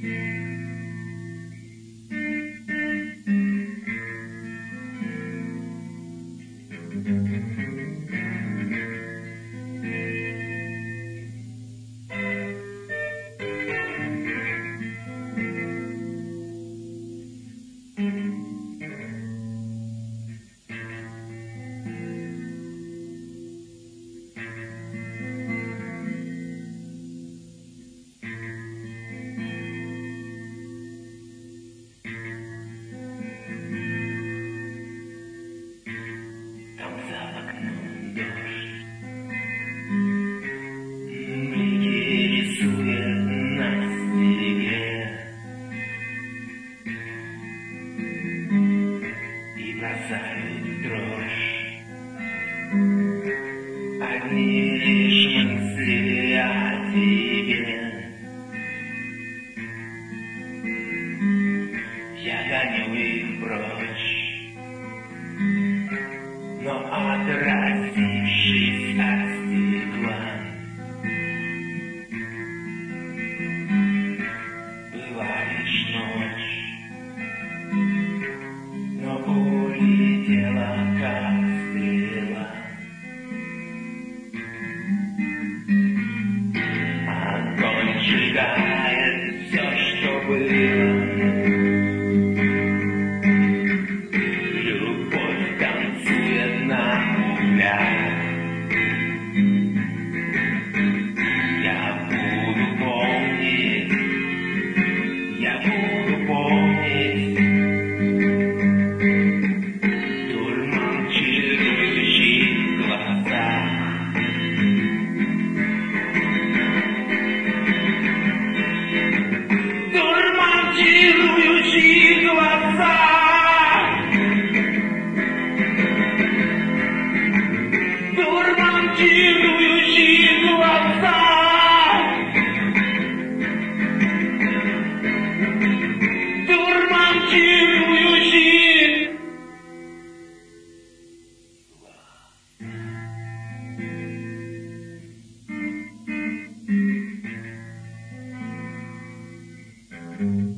Бросает дрожь. Одни лишь мысли о тебе. Я гоню их прочь, но отразившись от стекла, была лишь ночь, но улетела как стрела. Огонь сжигает все, что было. Любовь танцует на углях. Я буду помнить, я буду помнить дурман чарующих глаза. Дурман чарующих глаза. Дурман чарующих глаза. Дурман чарующих глаз.